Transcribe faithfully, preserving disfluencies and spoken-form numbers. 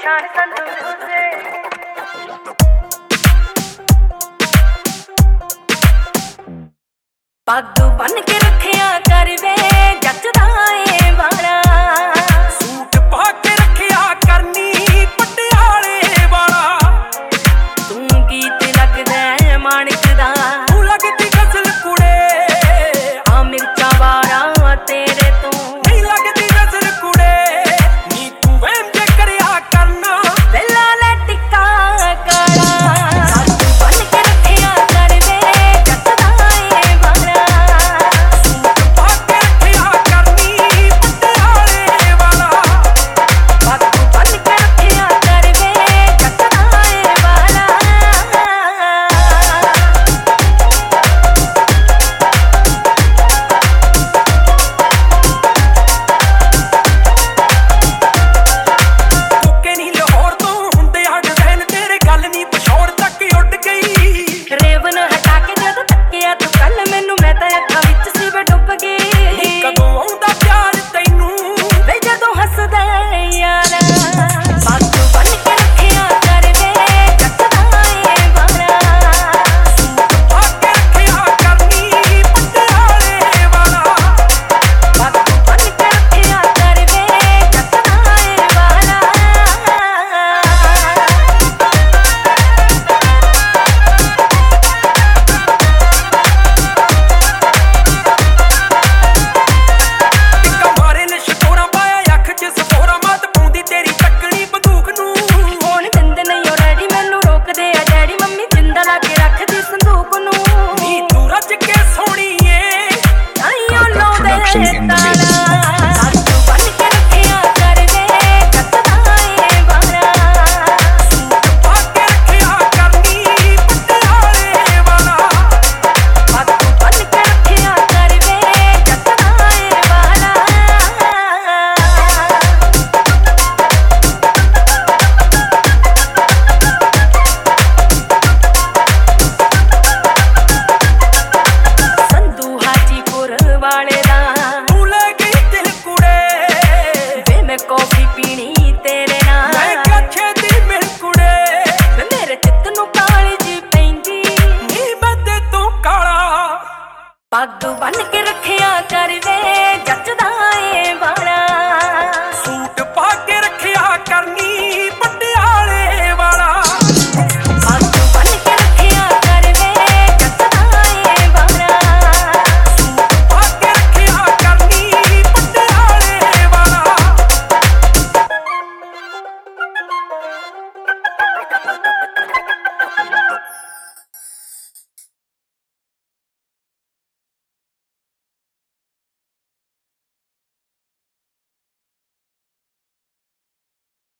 शान संतू से पग बन के रखिया कर वे जचदा ए वाला सूट पा के रखिया करनी पटियाले वाला तू गीत लगदा माणक दा तू लगदी गजल कुड़े आ मिर्चा वारा तेरे तो नहीं लगदी नजर कुड़े नी तू वहम जे करया करना वेला ले टिक्का करा पग बन के रखिया कर वे जचदा ए वाला सूट पा के रखिया करनी पटियाले वाला पग बन के रखिया कर वे जचदा ए वाला ਕੋਕੇ ਨਹੀਂ ਲਾਹੌਰ ਤੋਂ ਹੁੰਦੇ ਆ ਡਿਜ਼ਾਈਨ ਤੇਰੇ ਗੱਲ ਨਹੀਂ ਪਛੋੜ ਤੱਕ ਉੱਡ ਗਈ ਰੇਵਨ ਹਟਾ ਕੇ ਜਦੋਂ ਤੱਕਿਆ ਤੂੰ ਕੱਲ ਮੈਨੂੰ ਮੈਂ ਤਾਂ ਅੱਖਾਂ ਵਿੱਚ ਸੀ ਵੇ ਡੁੱਬ ਗਈ ਕਦੋਂ ਆਉਂਦਾ ਪਿਆਰ ਤੈਨੂੰ ਵੇ ਜਦੋਂ ਹੱਸਦਾ ਯਾਰ ਪੱਗ ਬਨ ਕੇ ਰੱਖਿਆ ਕਰ ਵੇ ਜੱਟਦਾ ਏ ਵਾਲਾ ਪਾ ਕੇ ਰੱਖਿਆ ਕਰਨੀ ਪਟਿਆਲੇ ਵਾਲਾ ਪੱਗ ਬਨ ਕੇ ਰੱਖਿਆ ਕਰ ਵੇ ਜੱਟਦਾ ਏ ਵਾਲਾ ਕਮਾਰੇ ਨੇ ਸ਼ਕੋਰਾ ਪਾਇਆ ਅੱਖ 'ਚ ਸਫੋਰਾ ਮਤ ਪਾਉਂਦੀ ਤੇਰੀ ਤੱਕਣੀ ਬੰਦੂਕ ਨੂੰ ਹੁਣ ਦਿੰਦੇ ਨਹੀਂ ਓ ਡੈਡੀ ਮੈਨੂੰ ਰੋਕਦੇ ਆ ਡੈਡੀ ਮੰਮੀ ਜਿੰਦਾ ਲਾ ਕੇ ਰੱਖਦੀ ਸੰਦੂਕ ਨੂੰ ਨੀ ਤੂੰ ਰੱਜ ਕੇ ਸੋਹਣੀ ਏ ਆਈਓ Kaka Production in the ਲਾਉਂਦੇ